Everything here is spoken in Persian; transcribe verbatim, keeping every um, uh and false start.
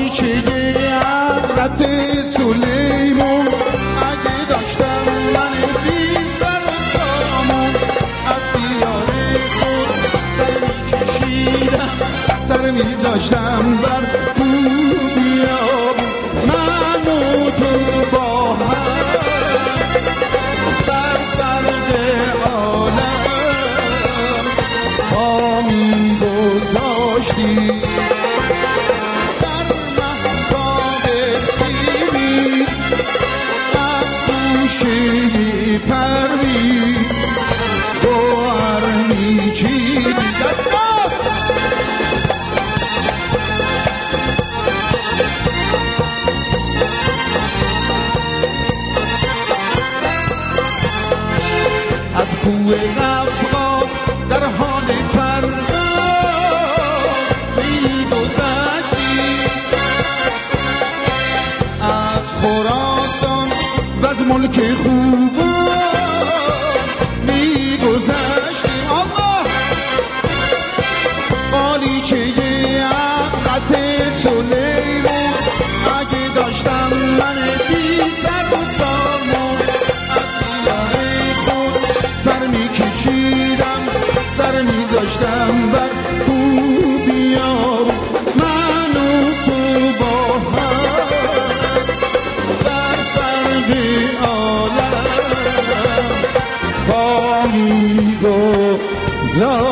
باریچه حضرت سلیمان اگه داشتم من بی سر و سامون از دیار خود در میکشیدم سر میذاشتم بر خوبیامون من و تو با هم در فرق عالم پا میگذاشتیم در مهتاب سیمی از گوشه پروی گوهر میچیدیم از کوه قفقاز در حال پرواز می‌گذشتیم از خراسان و از ملک خوبان می‌گذشتیم الله باریچه حضرت سلیمان اگه داشتم من بی سر و سامان از دیار خود پر میکشیدم سر میذاشتم بر خوبیام من و تو با هم در فرق عالم پا میگذاشتیم